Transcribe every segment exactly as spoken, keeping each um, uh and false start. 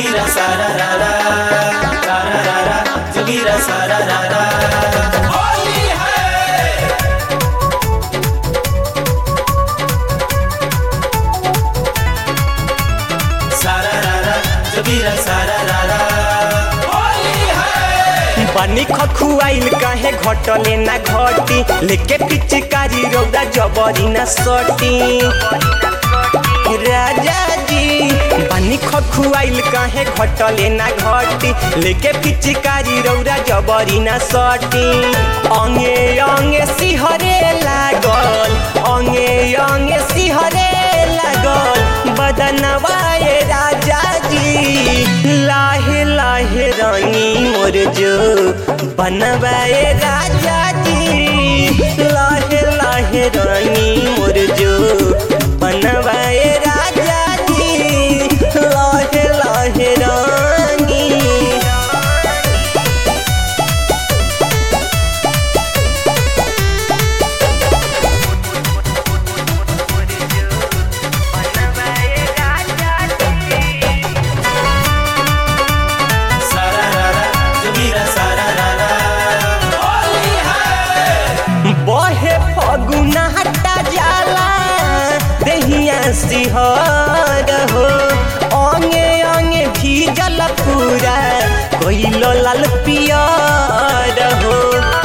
जोगीरा सारा रा रा रा रा रा जोगीरा सारा रा रा होली है सारा रा रा जोगीरा सारा रा रा होली है बनी खखुआइल काहे घटले ना घटी लेके पिचकारी रौदा जबरी ना सटी राजा जी बनी खखुआइल काहे घटले ना घटी लेके पिचकारी रौदा जबरी ना सटी अंगे अंगे सिहरे लागल अंगे अंगे सिहरे लागल बदनवाए राजा जी लाहे लाहे रानी मोर जो बनवाए राजा जी लाहे लाहे रानी मोर जो बनवाए राजा जी लाहे लाहे रानी सारा रा रा जोगीरा सारा रा रा होली है बहे फगुना हटा जाला दहिया सिहर हो अंगे अंगे भीजल पूरा कोइलो लाल पियर हो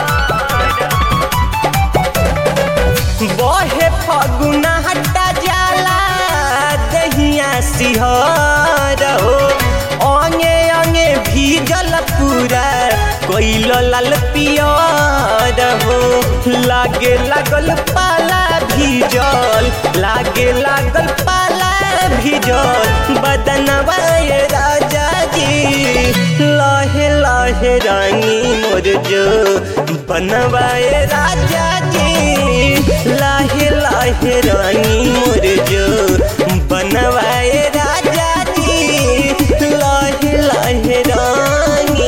बहे फगुना हटा जाला दहिया सिहर हो अंगे अंगे भीजल पूरा कोइलो लाल पियर हो लागे लागल पाला भीजल लागे लागल पाला भीजल बदनवाए राजा जी लाहे लाहे रानी मोर जो बनवाए राजा जी लाहे लाहे रानी मोर जो बनवाए राजा जी लाहे लाहे रानी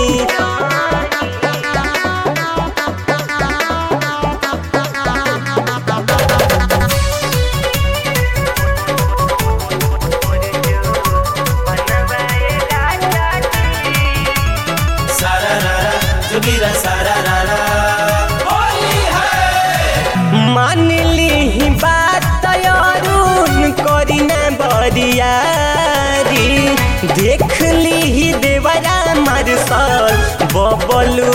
सारा रा रा जोगीरा सारा रा रा होली है मान ली बात अरुण करी ना बरियारी देख ली देवरा मारसल बबलू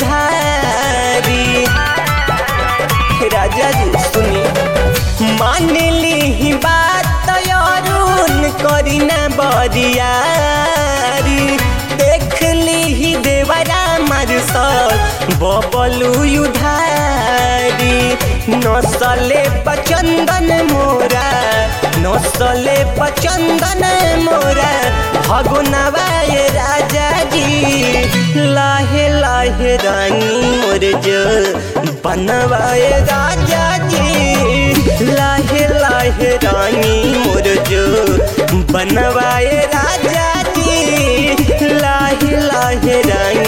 उधारी राजा जी सुनी मान ली बात अरुण करी ना बरियारी देख ली देवरा मारसल बबलू उधारी नसले बचंदन मोरा नसले बचंदन मोरा भगुनवाए राजा जी लाहे लाहे रानी मोर जो बनवाए राजा जी लाहे लाहे रानी मोर जो बनवाए राजा जी लाहे लाहे रानी